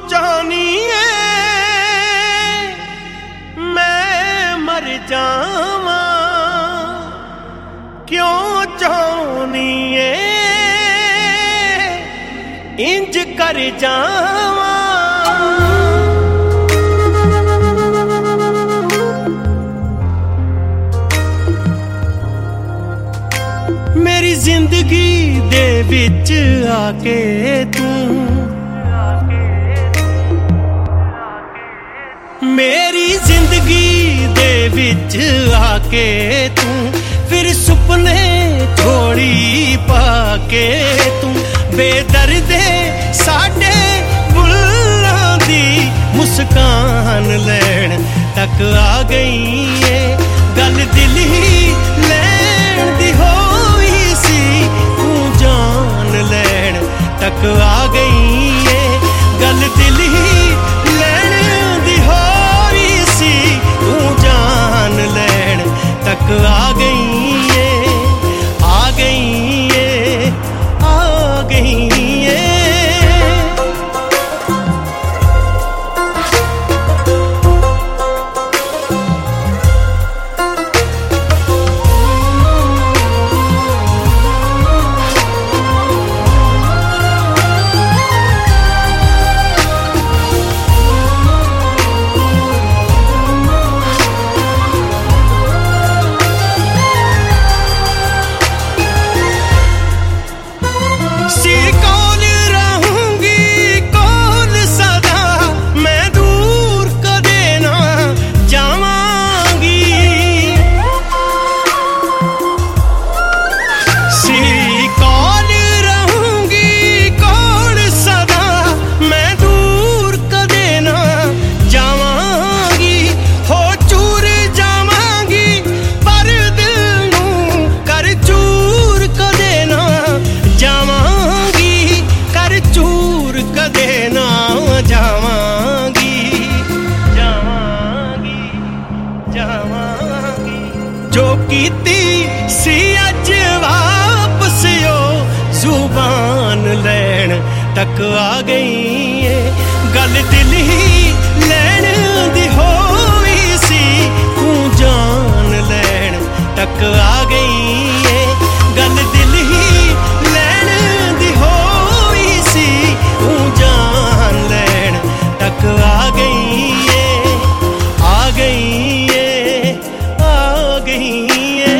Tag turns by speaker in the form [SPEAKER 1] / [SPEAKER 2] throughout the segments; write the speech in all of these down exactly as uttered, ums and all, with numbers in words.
[SPEAKER 1] ਚਾਹਨੀ ਏ ਮੈਂ ਮਰ ਜਾਵਾਂ, ਕਿਉਂ ਚਾਹਨੀ ਏ ਇੰਜ ਕਰ ਜਾਵਾਂ। ਮੇਰੀ ਜ਼ਿੰਦਗੀ ਦੇ ਵਿੱਚ ਆ ਕੇ ਤੂੰ, ਮੇਰੀ ਜ਼ਿੰਦਗੀ ਦੇ ਵਿੱਚ ਆ ਕੇ ਤੂੰ, ਫਿਰ ਸੁਪਨੇ ਝੋਲੀ ਪਾ ਕੇ ਤੂੰ, ਬੇਦਰਦੇ ਸਾਡੇ ਬੁੱਲਾਂ ਦੀ ਮੁਸਕਾਨ ਲੈਣ ਤੱਕ ਆ ਗਈ ਏ। ਗੱਲ ਦਿਲ ਹੀ ਲੈਣ ਦੀ ਹੋਈ ਸੀ, ਤੂੰ ਜਾਨ ਲੈਣ ਤੱਕ ਆ ਗਈ ਏ। ਗੱਲ ਦਿਲ ਹੀ ਲੈਣ ਦੀ ਹੋਈ ਸੀ, ਤੂੰ ਜਾਨ ਲੈਣ ਤੱਕ ਆ ਗਈ ਏ, ਆ ਗਈ ਏ, ਆ ਗਈ ਏ। ਜੋ ਕੀਤੀ ਸੀ ਅੱਜ ਵਾਪਸ ਓ ਜ਼ੁਬਾਨ ਲੈਣ ਤੱਕ ਆ ਗਈ ਏ। ਗੱਲ ਦਿਲ ਹੀ ਲੈਣ ਦੀ ਹੋਈ ਸੀ, ਤੂੰ ਜਾਨ ਲੈਣ ਤੱਕ ਆ ਗਈ ਏ। ਗੱਲ ਦਿਲ ਹੀ ਲੈਣ ਦੀ ਹੋਈ ਸੀ, ਤੂੰ ਜਾਨ ਲੈਣ ਤੱਕ ਆ ਗਈ ਏ, ਆ ਗਈ ਏ, ਆ ਗਈ ਏ।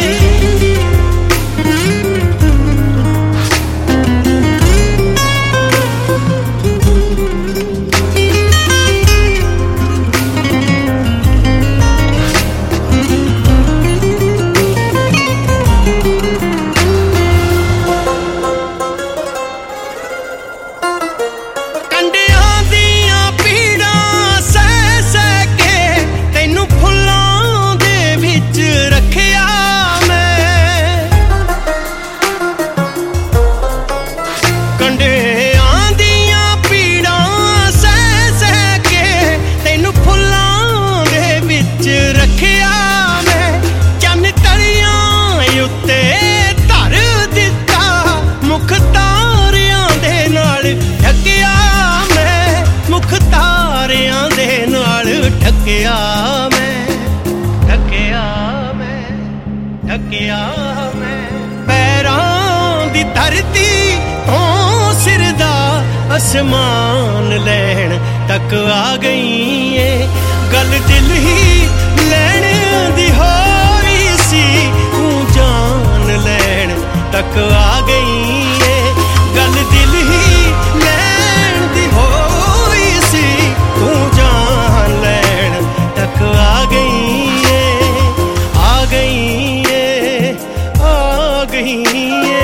[SPEAKER 1] ਢੱਕਿਆ ਮੈਂ, ਢੱਕਿਆ ਮੈਂ, ਢੱਕਿਆ ਮੈਂ ਪੈਰਾਂ ਦੀ ਧਰਤੀ ਤੋਂ ਸਿਰ ਦਾ ਅਸਮਾਨ ਲੈਣ ਤੱਕ ਆ ਗਈ ਏ। ਗੱਲ ਦਿਲ ਹੀ ਲੈਣ ਦੀ ਹੋਈ ਸੀ, ਤੂੰ ਜਾਨ ਲੈਣ ਤੱਕ ਆ ਗਈ ਏ। ਗੱਲ ਦਿਲ ਹੀ ਲੈਣ ਦੀ ਹੋਈ ਸੀ, ਤੂੰ ਜਾਨ ਲੈਣ ਤੱਕ ਆ ਗਈ ਏ, ਆ ਗਈ ਏ, ਆ ਗਈ ਏ।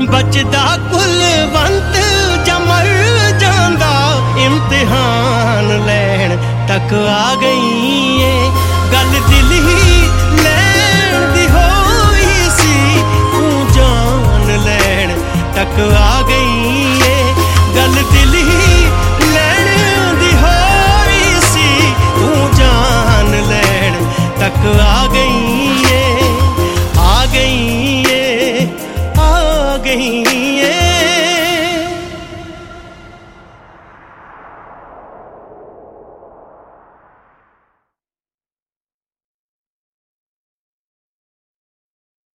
[SPEAKER 1] बचदा कुलवंत जमर जांदा इम्तिहान लैण तक आ गई है गल दिल ही लैण दी होई सी तू जान लैण तक आ गई है गल दिल ही लैण दी होई सी तू जान लैण तक आ गई है आ गई है आ गई